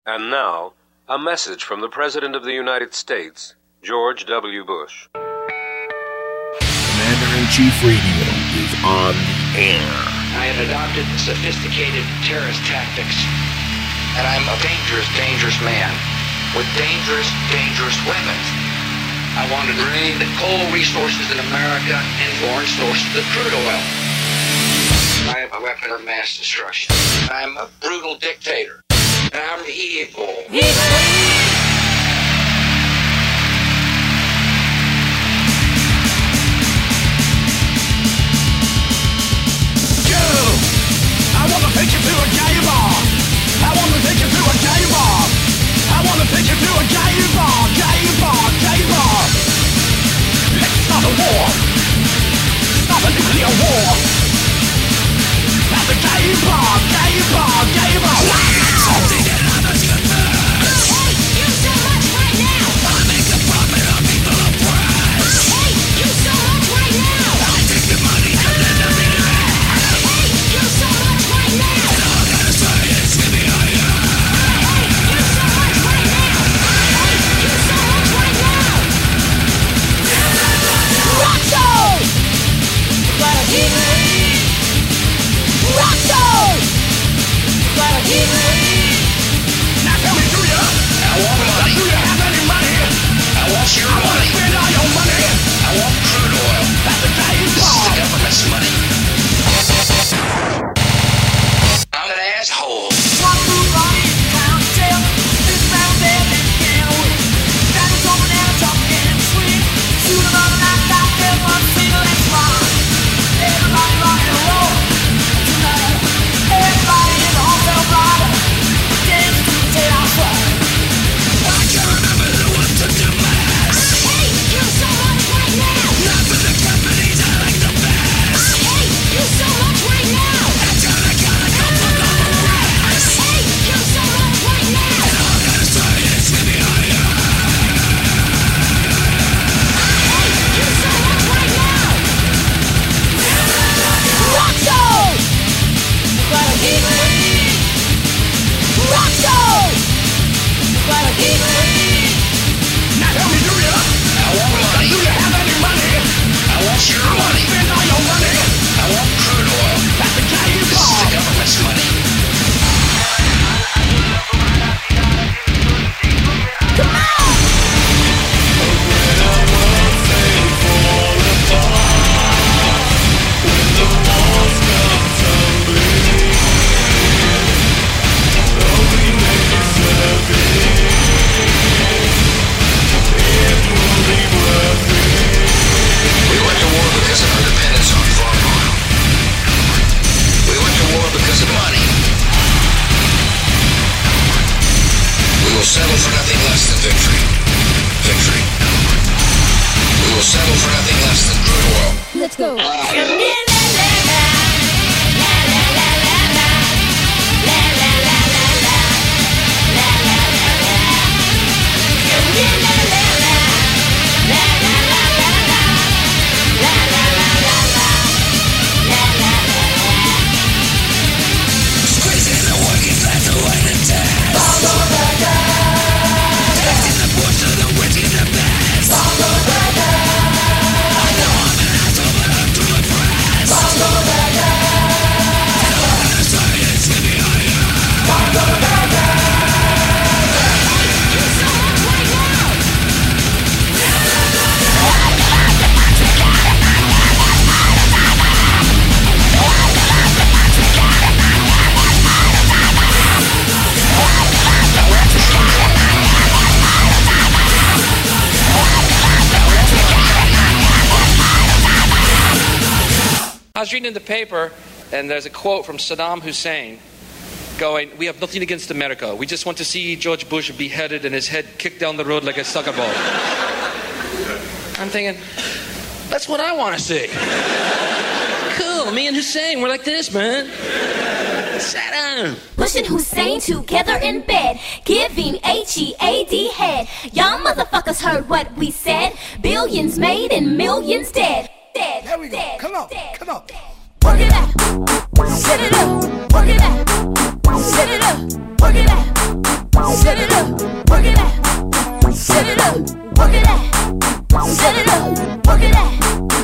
And now, a message from the President of the United States, George W. Bush. Commander-in-Chief Radio is on the air. I have adopted sophisticated terrorist tactics, and I'm a dangerous, dangerous man with dangerous, dangerous weapons. I want to drain the coal resources in America and foreign sources of crude oil. I have a weapon of mass destruction. I'm a brutal dictator. And I'm evil. I wanna take you to a gay bar. I wanna take you to a gay bar. I wanna take you to a gay bar, gay bar, gay bar. Let's start a war. Start a nuclear war. At the gay bar, gay bar, gay bar. Something that happens to first. Hey, you so much right now. I make a profit on people oppressed. Hey, you so much right now. I take the money and then the minute. Hey, you so much right now. And all I gotta say is give me all you. Hey, you so much right now. Hey, you so much right now. Roxo! Gotta keep me. Roxo! Gotta keep me. Now tell me, do ya? I want money. Do you have any money? I want your I wanna money. spend all your money. I want crude oil. At the gay This is the bar. government's money. I'm an asshole. Walk through Ronnie town, tell this round there and get away. Standing over there, talking and sweet. Shoot another night out there, one single and smile. Everybody rock and roll tonight. Everybody in the hotel bar. Dance to the tail fire. I can't remember the one to do last. Hey, you so much right now. Not for the companies I like the best. Hey, you so much right now. That's how I gotta go for the rest. Hey, you so much right now. And all I gotta say is give me all you. Hey, you so much right now. Roxo! Gotta keep me. Roxo! Gotta keep me. Now tell me, do ya? I want money. Do you have any money? I want your money. Spend all your money. I want crude oil. At the gay This is bar. the government's money. Come on! We went to war because of our dependence on foreign oil. We went to war because of money. We will settle for nothing less than victory. Victory. We will settle for nothing less than crude oil. Let's go. Squeezing the working class away to death. Taking the push to the rich and the best. I know I'm an asshole, but I'm too impressed. And all I gotta say is give me all you. You so much right now. I was reading in the paper, and there's a quote from Saddam Hussein going, "We have nothing against America. We just want to see George Bush beheaded and his head kicked down the road like a soccer ball." I'm thinking, that's what I want to see. Cool, me and Hussein, we're like this, man. Saddam. Bush and Hussein together in bed, giving H-E-A-D head. Y'all motherfuckers heard what we said. Billions made and millions dead. Dead. There we go. Dead. Come on. Dead. Come on. Work it out. Set it up. Work it out. Set it up. Work it out. up, work it out. Set it up, work it out. Set it up, work it out.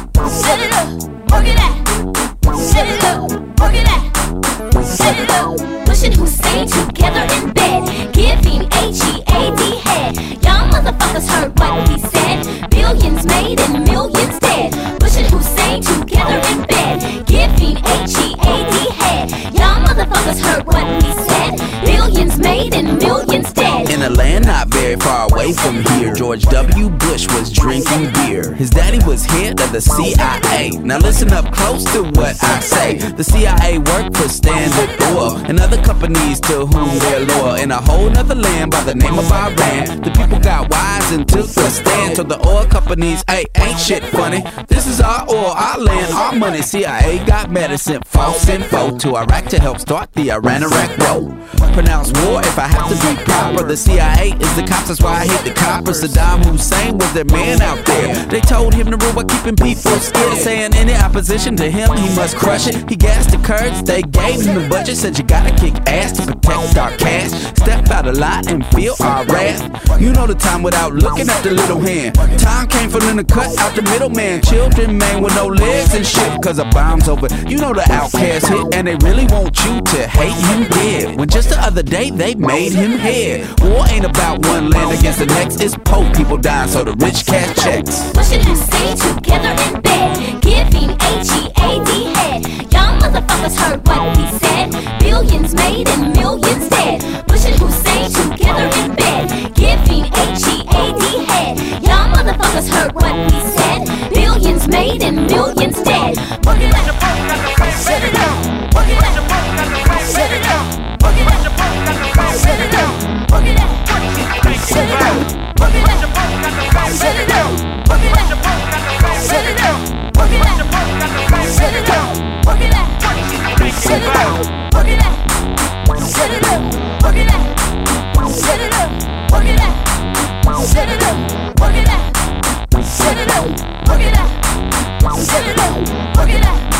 Set it up, work it out. Set it up, work it out. Set it up. Bush and Hussein together in bed, giving H-E-A-D head. Y'all motherfuckers heard what we said. Billions made and millions dead. Bush and Hussein together in bed, giving H-E-A-D head. Y'all motherfuckers heard what we said. Billions made and millions dead. In a land not very far away from here, George W. Bush was drinking beer. His daddy was head of the CIA. Now listen up close to what I say. The CIA worked for Standard Oil and other companies to whom they're loyal. In a whole nother land by the name of Iran, the people got wise and took a stand. So the oil companies, hey, ain't shit funny. This is our oil, our land, our money. CIA got medicine, false info to Iraq to help start the Iran-Iraq war. Pronounce war if I have to be proper. The CIA is the cops, that's why I hate the coppers. Saddam Hussein was their man out there. They told him to rule by keeping people scared, saying any opposition to him, he must crush it. He gassed the Kurds, they gave him the budget, said you gotta kick ass to protect our cash. Step out a lot and feel our wrath. You know the time without looking at the little hand. Time came for them to cut out the middleman. Children, man, with no legs and shit, cause a bomb's over. You know the outcast hit, and they really want you to hate him dead. When just the other day they made him head. War ain't about one land against the next, it's poor people dying so the rich cash checks. Bush and Hussein together in bed, giving H-E-A-D head. Y'all motherfuckers heard what we said. Billions made and millions dead. Bush and Hussein together in bed, giving H-E-A-D head. Y'all motherfuckers heard what we said. Billions made and millions dead. Work it out, set it up. Work it out, set it up. Work it out, set it up. Work it out, set it up. Work it out, set it up. Work it out, set it up. Work it out, set it up. Work it out, set it up. Work it out, set it up. Work it out, set it up. Work it out, set it up. Work it out, set it up. Work it out, set it up. Work it out,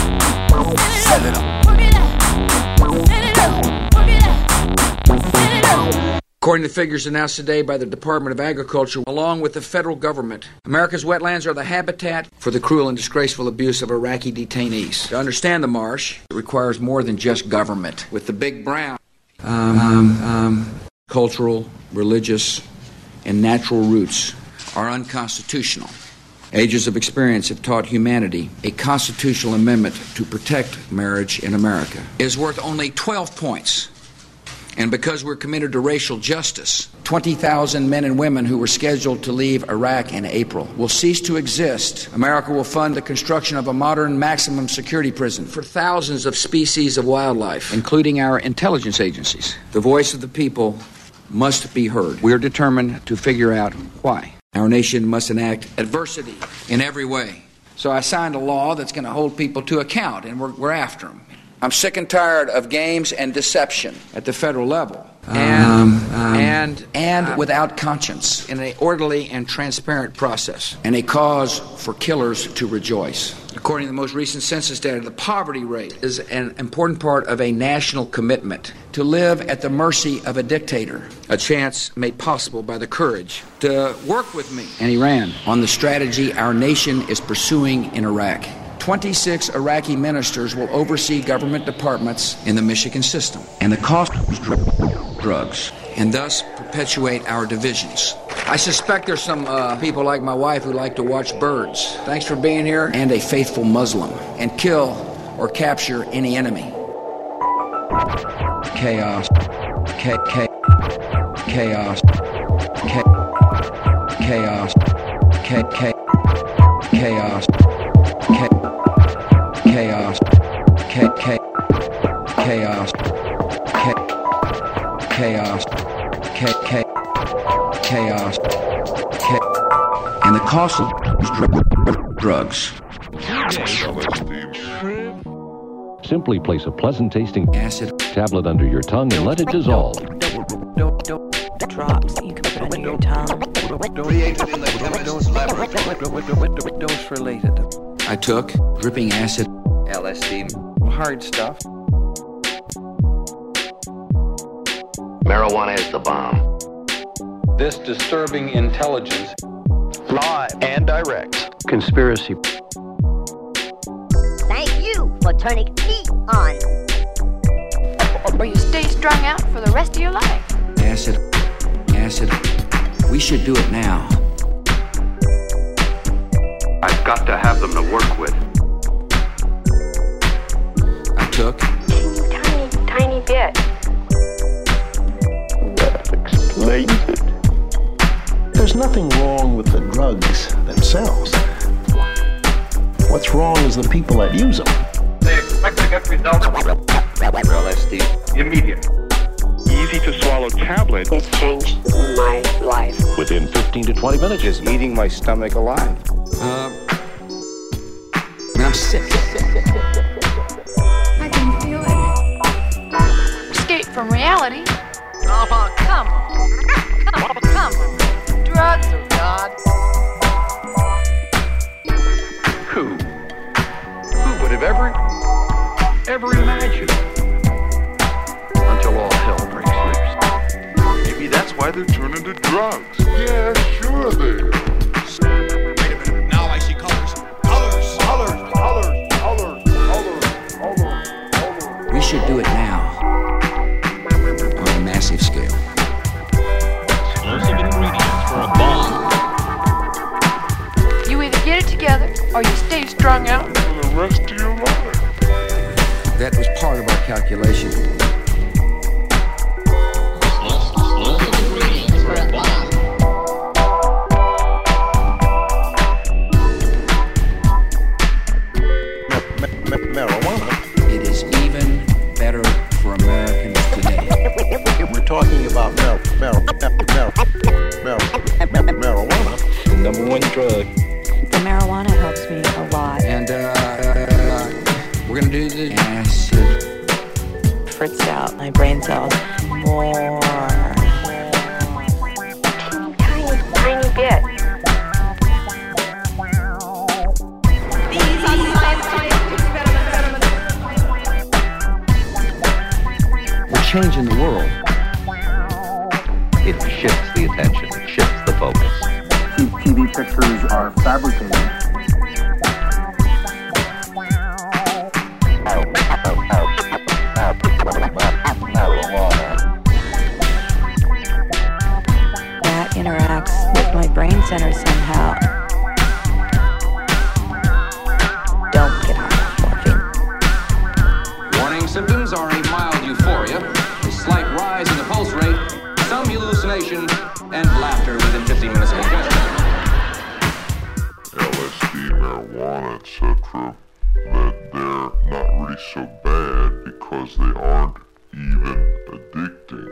set it up. Work it out, set it up. Work it out, set it up. According to figures announced today by the Department of Agriculture, along with the federal government, America's wetlands are the habitat for the cruel and disgraceful abuse of Iraqi detainees. To understand the marsh, it requires more than just government. With the big brown, cultural, religious, and natural roots are unconstitutional. Ages of experience have taught humanity a constitutional amendment to protect marriage in America is worth only 12 points. And because we're committed to racial justice, 20,000 men and women who were scheduled to leave Iraq in April will cease to exist. America will fund the construction of a modern maximum security prison for thousands of species of wildlife, including our intelligence agencies. The voice of the people must be heard. We're determined to figure out why. Our nation must enact adversity in every way. So I signed a law that's going to hold people to account, and we're after them. I'm sick and tired of games and deception at the federal level, and without conscience, in an orderly and transparent process, and a cause for killers to rejoice. According to the most recent census data, the poverty rate is an important part of a national commitment to live at the mercy of a dictator, a chance made possible by the courage to work with me and Iran on the strategy our nation is pursuing in Iraq. 26 Iraqi ministers will oversee government departments in the Michigan system, and the cost of drugs, and thus perpetuate our divisions. I suspect there's some people like my wife who like to watch birds. Thanks for being here, and a faithful Muslim, and kill or capture any enemy. Chaos. Chaos. Chaos. Chaos. Chaos. Chaos. Chaos, chaos, chaos, chaos, and the cost of drugs. Simply place a pleasant-tasting acid tablet under your tongue and let it dissolve. Drops that you can put under your tongue. Created in the chemist's laboratory. Dose related. I took dripping acid, LSD, hard stuff. Marijuana is the bomb. This disturbing intelligence. Live and direct. Conspiracy. Thank you for turning me on. Or you stay strung out for the rest of your life. Acid. We should do it now. I've got to have them to work with. I took Tiny bit. That explains it. There's nothing wrong with the drugs themselves. What's wrong is the people that use them. They expect to get results. LSD. Immediate. Easy to swallow tablet. It changed my life. Within 15 to 20 minutes. Just eating my stomach alive. I'm sick. I can feel it. Escape from reality. Oh, come on. Come on. Drugs are God. Who would have ever imagined? Until all hell breaks loose. Maybe that's why they're turning to drugs. Yeah, sure they are. Wait a minute, now I see colors. Colors. We should do it now. On a massive scale. Explosive ingredients for a bomb. You either get it together or you stay strung out For the rest of your life. That was part of our calculation. Explosive ingredients for a bomb. Marijuana. It is even better for Americans today. We're talking about marijuana. The number one drug. The marijuana helps me a lot. And we're gonna do the acid. Fritz out my brain cells more. tiny bit. We're changing the world. It shifts the attention, it shifts the focus. TV pictures are fabricated. That interacts with my brain center somehow. Don't get high off morphine. Warning symptoms are a mild euphoria, a slight rise in the pulse rate, some hallucination, and laughter within 15 minutes of ingestion. LSD, marijuana, etc. That they're not really so bad because they aren't even addicting.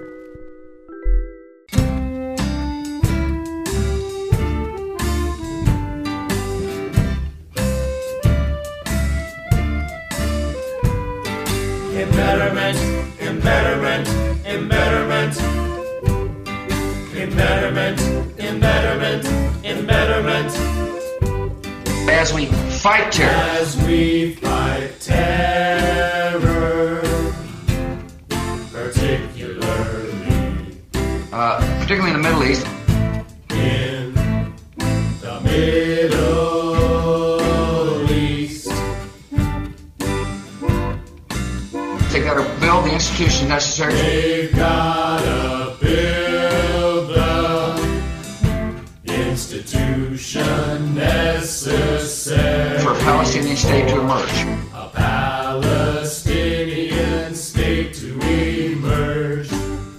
Embetterment, embetterment, embetterment. Embetterment, embetterment, embetterment. As we fight terror. As we fight terror. Particularly in the Middle East. In the Middle East. They've got to build the institutions necessary. They've got to build the institution necessary for a Palestinian state to emerge. A Palestinian state to emerge.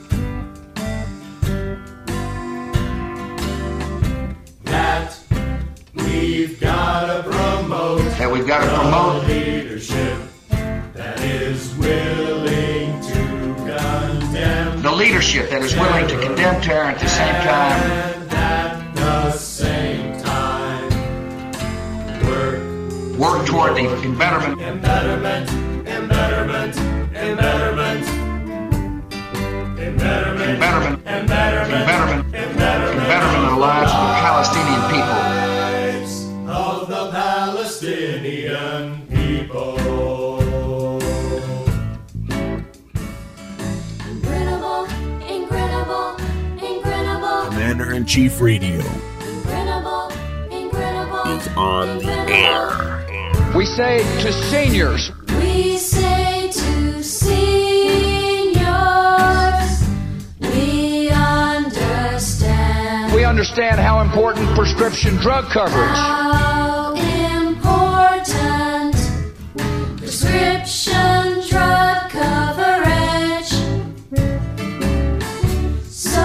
That we've got to promote. That we've got to promote leadership that is willing to condemn. The leadership that is willing to condemn terror at the same time. And at the same time, work toward the embetterment. Embetterment, embetterment, embetterment. Embetterment, embetterment, embetterment, embetterment of the lives of the Palestinian people. Of the Palestinian people. Incredible, incredible, incredible. A man Commander-in-Chief Radio is on the air. We say to seniors. We say to seniors, we understand. We understand how important prescription drug coverage. How important prescription drug coverage. So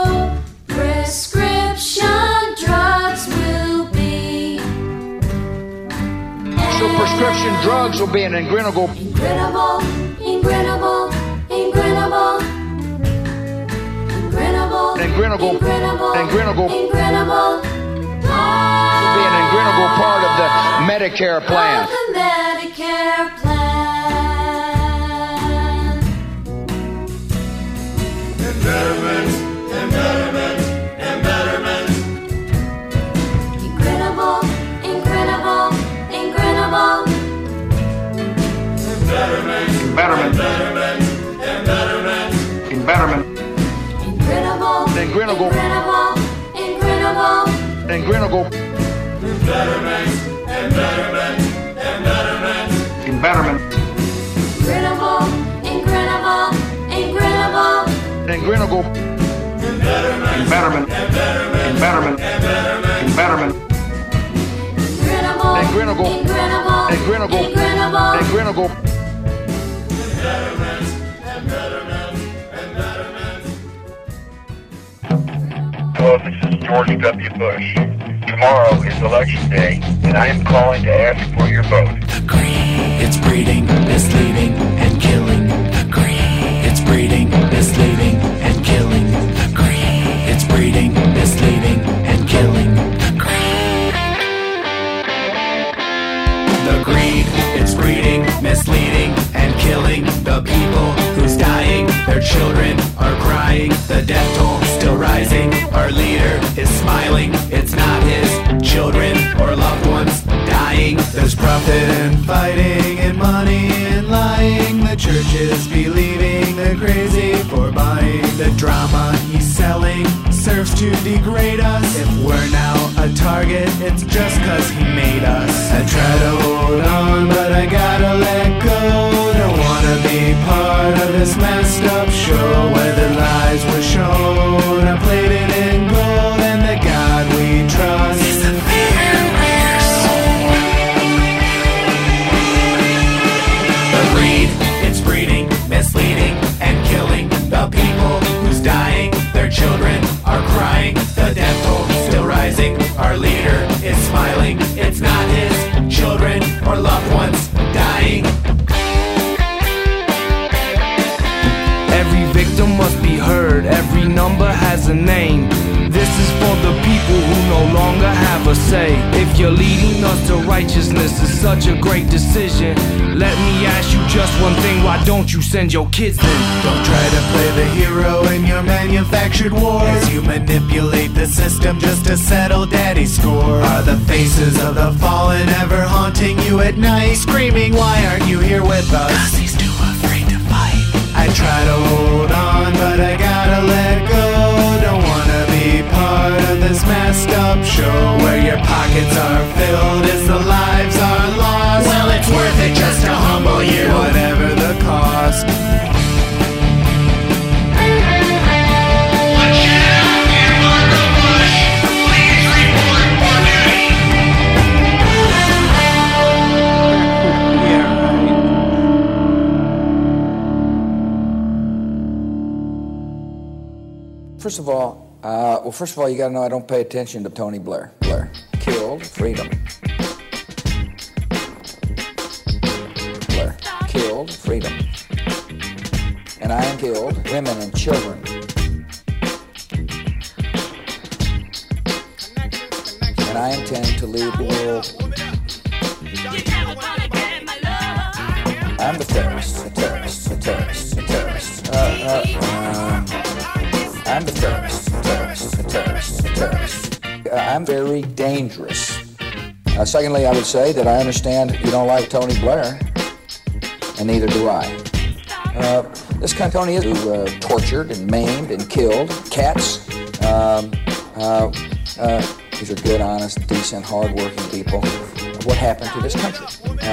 prescription drugs will be. So prescription drugs will be an ingrinable. Ingrinable, ingrinable, ingrinable. Ingrinable, Ingrinable, ingrinable. ingrinable. Will be an ingrinable part of the Medicare plan. Of the Medicare plan. Embetterment, embetterment, embetterment. Ingrinable, ingrinable, ingrinable. Embetterment, Embetterment, embetterment, embetterment. embetterment, Ingrinable, ingrinable, ingrinable, ingrinable. ingrinable, Embetterment, embetterment, embetterment. embetterment, Ingrinable, ingrinable, ingrinable. ingrinable, Embetterment, embetterment, embetterment, embetterment, embetterment, Ingrinable, ingrinable, ingrinable, ingrinable, ingrinable. ingrinable. embetterment, embetterment, embetterment. Hello, this is George W. Bush. Tomorrow is Election Day, and I am calling to ask for your vote. The green, it's breeding, misleading, and killing. The green, it's breeding, misleading, and killing. The green, it's breeding, misleading, and killing. The green. The greed, it's breeding, misleading, and killing. The people who's dying, their children are crying. The death toll still rising. Our leader is smiling. It's not his children or loved ones dying. There's profit and fighting and money and lying. The churches believing they're crazy for buying. The drama he's selling serves to degrade us. If we're now a target, it's just cause he made us. I try to hold on, but I gotta let go. Don't wanna be part of this messed up show where the lies were shown. I played it in gold, and the God we trust is the fear of your soul. The greed, it's breeding, misleading, and killing. The people who's dying, their children are crying. The death toll still rising. Our leader is smiling. It's not his children or loved ones dying. Every victim must be heard. Every number has a name. This is for the people who no longer have a say. If you're leading us to righteousness is such a great decision, let me ask you just one thing. Why don't you send your kids then? Don't try to play the hero in your manufactured wars, as you manipulate the system just to settle daddy's score. Are the faces of the fallen ever haunting you at night, screaming, why aren't you here with us? 'Cause he's too afraid to fight. I try to hold on, but I gotta let go. Don't wanna be part of this messed up show where your pockets are filled as the lives are lost. Well, it's worth it just to humble you, whatever the cost. First of all, you gotta know I don't pay attention to Tony Blair. Blair killed freedom. Blair killed freedom. And I am killed women and children. And I intend to lead the world. I'm the terrorist, a terrorist, a terrorist, a terrorist. I'm the terrorist, a terrorist, a terrorist, a terrorist. I'm very dangerous. Secondly, I would say that I understand you don't like Tony Blair, and neither do I. This kind of Tony is tortured and maimed and killed cats, These are good, honest, decent, hard-working people. What happened to this country?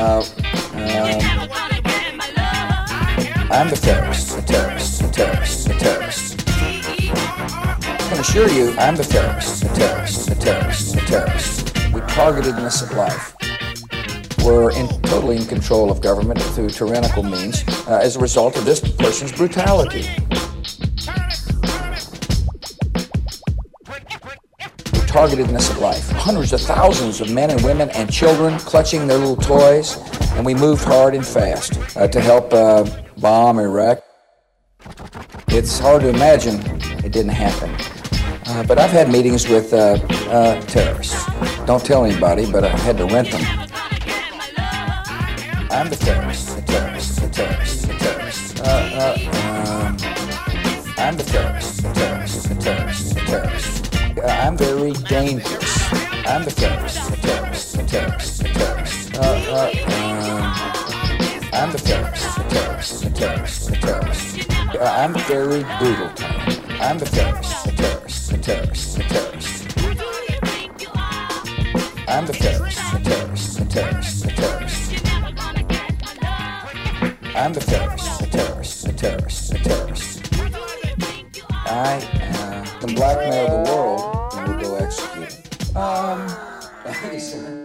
I'm the terrorist, a terrorist, a terrorist, a terrorist. I can assure you, I'm the terrorist, a terrorist, a terrorist, a terrorist. We targeted innocent life. We're totally in control of government through tyrannical means as a result of this person's brutality. We targeted innocent life. Hundreds of thousands of men and women and children clutching their little toys, and we moved hard and fast to help bomb Iraq. It's hard to imagine it didn't happen. But I've had meetings with terrorists. Don't tell anybody, but I had to rent them. I'm the terrorist, a terrorist, a terrorist, a terrorist. I'm the terrorist, a terrorist, a terrorist, a terrorist. I'm very dangerous. I'm the terrorist, a terrorist, a terrorist, a terrorist. I'm the terrorist, a terrorist, a terrorist, a terrorist. I'm very brutal. I'm the terrorist, a terrorist, a terrorist, a terrorist. I'm the terrorist, a terrorist, a terrorist, a terrorist. I'm the terrorist, a terrorist, a terrorist, a terrorist. I can blackmail the world and we'll go execute him. Thanks, sir.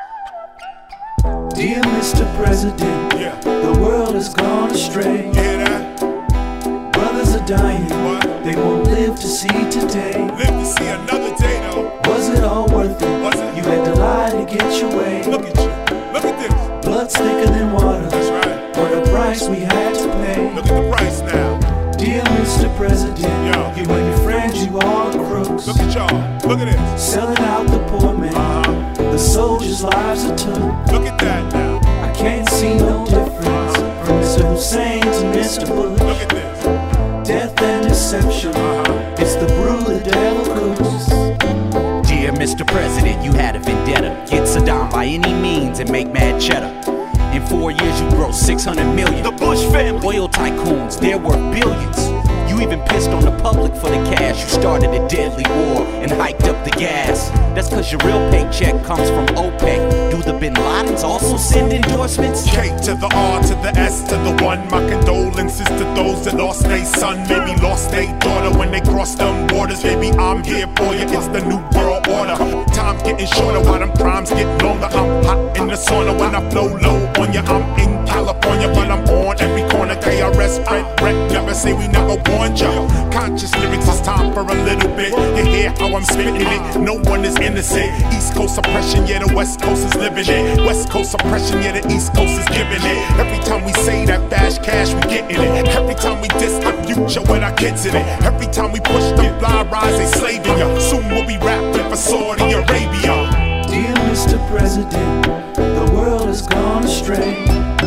Dear Mr. President, the world has gone astray. Brothers are dying, they won't live to see today. Live to see another day though. Was it all worth it? You had to lie to get your way. Look at you, look at this. Blood's thicker than water. That's right. What a price we had to pay. Look at the price now. Dear Mr. President, you and your friends, you all crooks. Look at y'all, look at this. Selling out the poor man, the soldiers' lives are took. Look at that now. I can't see no difference from Mr. Hussein to Mr. Bush. Look at this. Death and deception, it's the brew the devil cooks. Dear Mr. President, you had a vendetta. Get Saddam by any means and make mad cheddar. In 4 years you grow 600 million. The Bush family. Oil tycoons, they're worth billions. You even pissed on the public for the cash. You started a deadly war and hiked up the gas. That's cause your real paycheck comes from OPEC. Do the Bin Ladens also send endorsements? K to the R to the S to the 1. My condolences to those that lost their son, maybe lost their daughter when they crossed them borders. Baby, I'm here for you, it's the new world order. Time getting shorter while them crimes get longer. I'm hot in the sauna when I flow low on ya. I'm in California, but I'm on every corner. KRS, Brett, never say we never warned ya. Conscious lyrics, it's time for a little bit. You hear how I'm spitting it, no one is innocent. East Coast oppression, yeah, the West Coast is living it. West Coast oppression, yeah, the East Coast is giving it. Every time we say that fast cash, we getting it. Every time we diss the future with our kids in it. Every time we push the fly rise, they slaving ya. Soon we'll be rapping for Saudi Arabia. Dear Mr. President, the world has gone astray.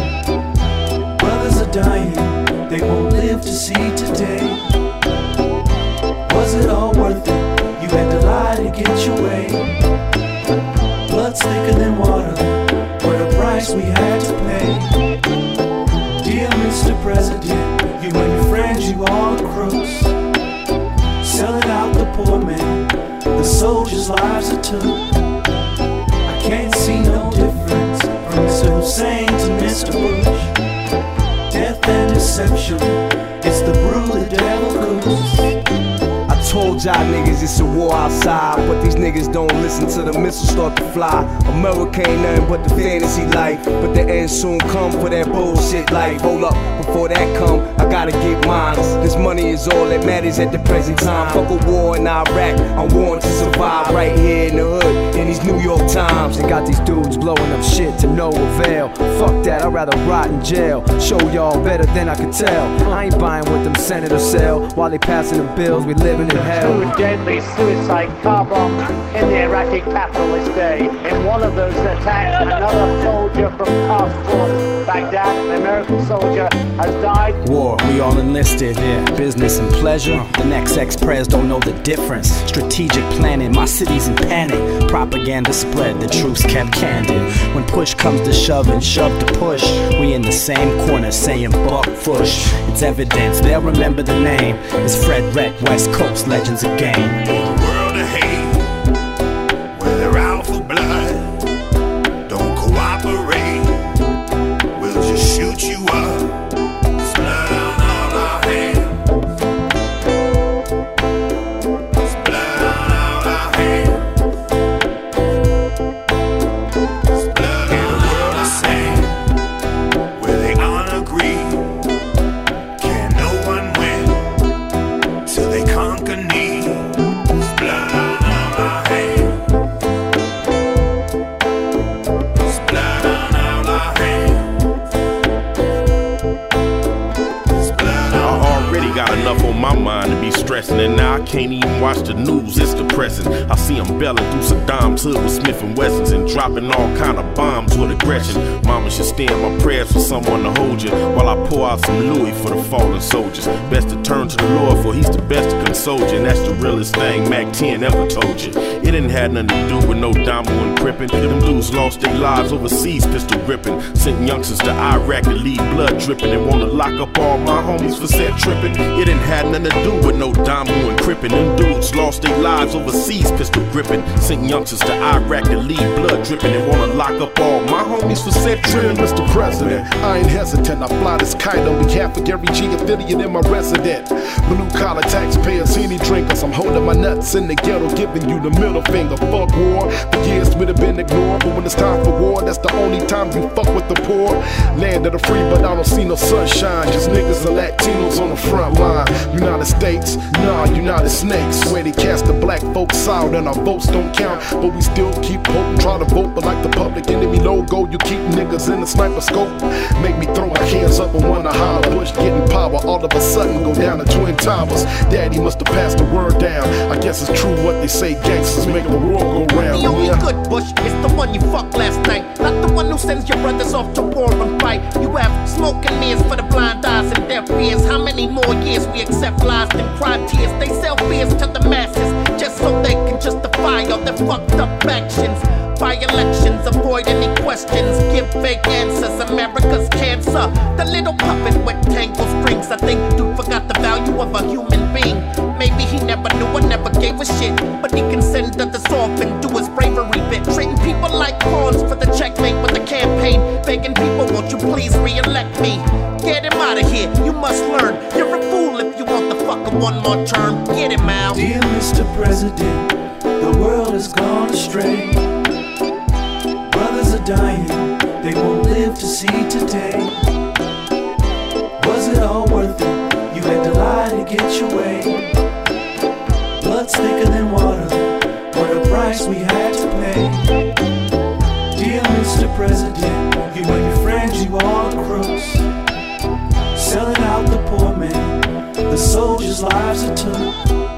Brothers are dying, they won't live to see today. Was it all worth it? You had to lie to get your way. Blood's thicker than water. What a price we had to pay. Dear Mr. President, you and your friends, you all crooks. Selling out the poor man, the soldiers' lives are took. I can't see no difference from Mr. Hussein to Mr. Bush. Death and deception, it's the brew the devil cooks. I told y'all niggas it's a war outside, but these niggas don't listen till the missiles start to fly. America ain't nothing but the fantasy life, but the end soon come for that bullshit life. Hold up, before that come, I gotta get mine. This money is all that matters at the present time. Fuck a war in Iraq, I'm warned to survive right here in the hood, in these New York Times. They got these dudes blowing up shit to no avail. Fuck that, I'd rather rot in jail. Show y'all better than I can tell. I ain't buying what them senators sell. While they passing them bills, we living in hell. Two deadly suicide car bombs in the Iraqi capital this day. In one of those attacks, another soldier from Khartoum, Baghdad, an American soldier, has died. War, we all enlisted, business and pleasure. The next ex-pres don't know the difference. Strategic planning, my city's in panic. Propaganda spread, the truth's kept candid. When push comes to shove and shove to push, we in the same corner saying Buck Fush. It's evidence, they'll remember the name. It's Fred Rett, West Coast, legends of game. The world of hate can't even watch the news, it's depressing. I see them belling through Saddam's hood with Smith & Wessons and dropping all kind of bombs with aggression. Mama should stand my prayers for someone to hold you while I pour out some Louis for the fallen soldiers. Best to turn to the Lord, for he's the best to console you, and that's the realest thing Mac 10 ever told you. It didn't have nothing to do with no Damo and Crippin'. Them dudes lost their lives overseas pistol gripping, sent youngsters to Iraq to leave blood dripping, and wanna lock up all my homies for set tripping. It didn't have nothing to do with no Damo and Crippin'. Them dudes lost their lives overseas pistol gripping, sent youngsters to Iraq to leave blood dripping, and wanna lock up all my homies for set tripping. Mr. President, I ain't hesitant. I fly this kite on behalf of Gary G affiliate in my resident. Blue collar taxpayers, any drinkers. I'm holding my nuts in the ghetto, giving you the middle finger. Fuck war. For years we'd have been ignored, but when it's time for war, that's the only time you fuck with the poor. Land of the free, but I don't see no sunshine. Just niggas and Latinos on the front line. United States, nah, United Snakes. Where they cast the black folks out and our votes don't count, but we still keep voting, try to vote. But like the Public Enemy logo, you keep niggas in the sniper scope. Make me throw my hands up and wanna holler. Bush getting power, all of a sudden go down to Twin Towers. Daddy must have passed the word down. I guess it's true what they say, gangsters make the world go round. The only good Bush is the one you fucked last night, not the one who sends your brothers off to war and fight. You have smoke and mirrors for the blind eyes and deaf ears. How many more years we accept lies and cry tears? They sell fears to the masses just so they can justify all their fucked up actions. By elections, avoid any questions, give fake answers. America's cancer, the little puppet with tangled strings. I think dude forgot the value of a human being. Maybe he never knew or never gave a shit, but he can send others off and do his bravery bit. Treating people like pawns for the checkmate with the campaign, begging people, won't you please re-elect me? Get him out of here, you must learn. You're a fool if you want the fucker one more term. Get him out. Dear Mr. President, the world has gone astray. Brothers are dying, they won't live to see today. Was it all worth it? You had to lie to get your way. Blood's thicker than water, what a price we had to pay. Dear Mr. President, you and your friends, you all are crooks. Selling out the poor man, the soldiers' lives are took.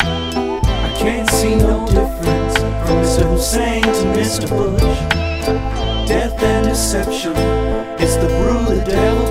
I can't see no difference from Mr. Hussein to Mr. Bush. Death and deception, it's the brew the devil